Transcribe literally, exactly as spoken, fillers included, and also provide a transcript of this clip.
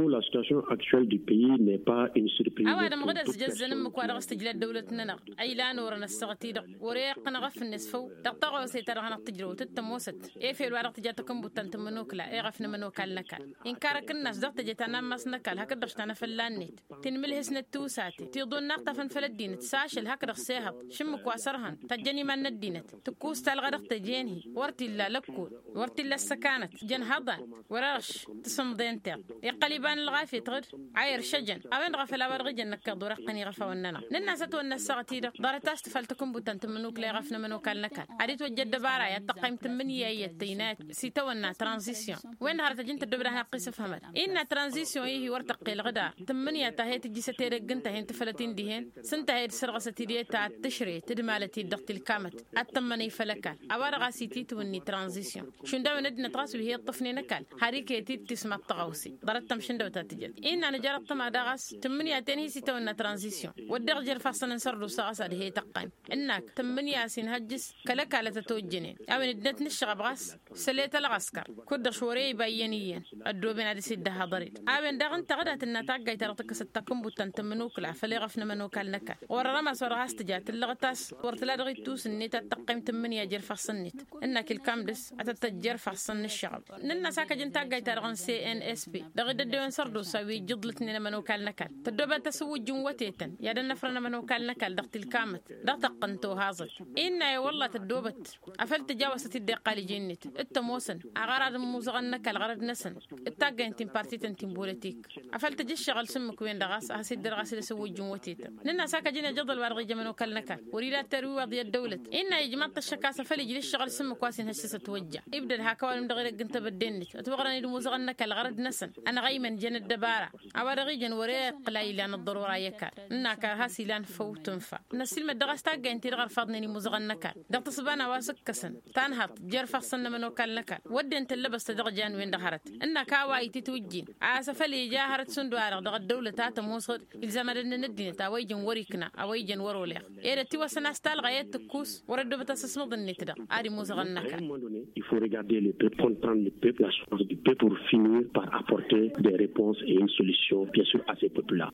où la situation actuelle du pays n'est pas une surprise. أوادم غدا سجزن مكوارغ استجلال دولتنا أي لا نورنا السغتيد وريقنا غف النسفو تقطعوا سيتر غنا تجرو تتموست إيه في الورق تجاتكم بتنت منوكلا إيه غفنا منوكال نكال إن كارك الناس ضغط جتنا مس نكال هكذا دشتنا فلانيت تنمل هسن التوساتي تيضون نقطة فن فلدينت ساشل هكذا سيهب شمك واسرهن تجني من الدينت تكوس تالغرق تجينه ورتي لا لكو ورتي لا السكانت جن هضن ورش تصمدين تر يقلبان الغافي تغر عير شجن أوين غفل أورغ جنك دورقني غفا وننا لنا ستو الناس سغتيد دارتاش تفلتكم بتنت منوك لا غفنا منوكال نكال عريت وجد بارا يتقيم تمنية يتينات سيتونا ترانزيسيون وين هرت جنت دبرها قيس فهمت إن ترانزيسيون هي ورتقي الغدا تمنية تهي تجي ستيرك جنت هين تفلتين دهين سنت هي سرغة ستيرية تاع تشري تدمالتي الضغط الكامت التمني فلكال أورغ سيتي توني ترانزيسيون شون داو ندنا تراس وهي الطفني نكال حريكة تسمى التغوصي ضرت تمشن دو تتجد إن أنا جربت مع دغس تمنية تنهي سيتونا ترانزيسيون والدرجة فصلا نسرد ساعة هي تقيم إنك تمنية سين هجس كلك على تتوجنين أو ندت نشغب غس سليت العسكر كد شوري بيانيا الدوبين هذه سيد هضريت أبن دغن تغدت النتاج جاي ترتك ستكم بتنتمنوك لا فلي غفنا منوك النكال ورا صار هاستجات اللغتاس ورتلا دغي توس النت تقيم تمنية جر فصنيت إنك الكامدس أتتجر فصن الشغب ننا ساكا جنتاج جاي ترغن سي إن إس بي دغي ددون سردو سوي جضلتني منوك النكال تدوب تسوي جنوتيتن يا دنفرنا منوك النكال دغت الكامت دغت قنتو هازل إن والله تدوبت أفلت جاوست الدقالي جنت التموسن أغراد موزغنك الغرد نسن التاجا انتم بارتي تنتم بوليتيك أفلت جيش شغل سمك وين دغاس هسيد درغاس لسوي جنوتيت لنا ساكا جينا جضل ورغي جمنو كلنكال وريلا تروي وضي الدولة إن يجمعت الشكاسة فلي جيش شغل سمك واسين هسيسة توجع يبدأ هكوال مدغيرك انت بدينك أتبغرني الموزغنك الغرد نسن أنا غيمن جن الدبارة أورغي جن وريق لايلان الضرورة يكال إنك هاسي لان فوت تنفع نسيل مدغاس تاجا انتي رغر فاضني موزغنك دغت صبانا واسك كسن تنهط جرفق صن منو كلنكال ودي انت اللبس تدغجان وين دهرت إنك هواي تتوجين أسفلي جاهرت سندوار دغ الدولة تاتا موصر الزمن ندين تاويجن وريكنا أويجن وروليخ إيه تيوا سنستال غايات تكوس وردو بتسسمض النتدا أري موزغنك. Il faut regarder le peuple, comprendre le peuple, la chose du peuple pour finir par apporter des réponses et une solution bien sûr à ces peuples-là.